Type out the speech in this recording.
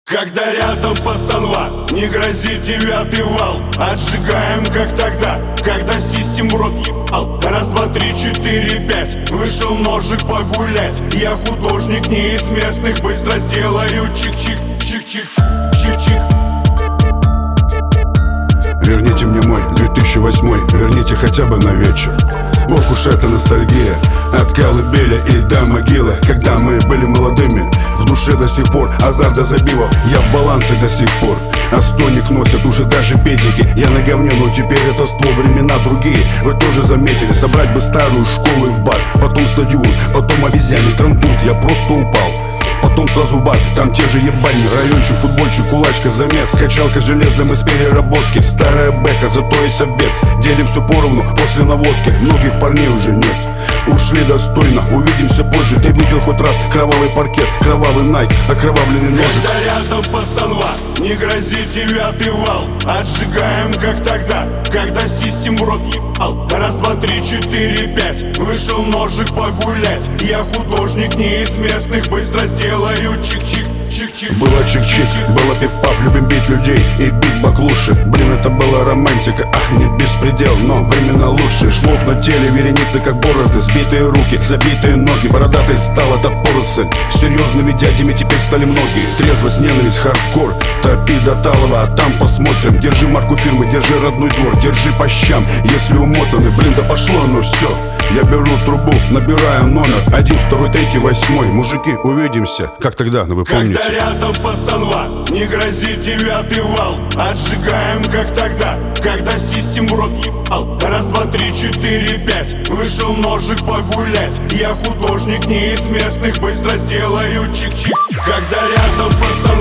Когда рядом пацанва, не грози девятый вал. Отжигаем, как тогда, когда систем в рот ебал. Раз, два, три, четыре, пять, вышел ножик погулять. Я художник не из местных, быстро сделаю чик-чик, чик-чик, чик-чик. Верните мне мой 2008, верните хотя бы на вечер. Ох уж эта ностальгия, от колыбели и до могилы. Когда мы были молодыми, в душе до сих пор азарт до забивов. Я в балансе до сих пор, а стоник носят уже даже педики. Я на говне, но теперь это ствол, времена другие. Вы тоже заметили, собрать бы старую школу и в бар. Потом стадион, потом обезьяний трампунт, я просто упал. Потом сразу бар, там те же ебальни. Райончик, футбольчик, кулачка, замес. Качалка железом из переработки. Старая бэха, зато есть обвес. Делим все поровну после наводки. Многих парней уже нет, ушли достойно, увидимся позже. Ты видел хоть раз кровавый паркет, кровавый найк, окровавленный ножик. Когда рядом пацанва, не грози девятый вал. Отжигаем, как тогда, когда систем в рот ебал. Раз, два, три, четыре, пять, вышел ножик погулять. Я художник не из местных, быстро сделаю чик-чик, чик-чик. Было чик-чик, было пив-паф, любим бить людей и бить баклуши. Блин, это была романтика, ах, не беспредел, но временно лучше. Шлов на теле, вереницы как борозды, сбитые руки, забитые ноги. Бородатой стал это поросль, серьезными дядями теперь стали многие. Трезвость, ненависть, хардкор, топи до талого, а там посмотрим. Держи марку фирмы, держи родной двор, держи по щам, если умотаны. Блин, да пошло оно все. Я беру трубу, набираю номер 1, 2, 3, 8. Мужики, увидимся, как тогда, ну вы помните. Когда рядом пацанва, не грози девятый вал. Отжигаем, как тогда, когда систем в рот ебал. Раз, два, три, четыре, пять, вышел ножик погулять. Я художник не из местных, быстро сделаю чик-чик. Когда рядом пацанва.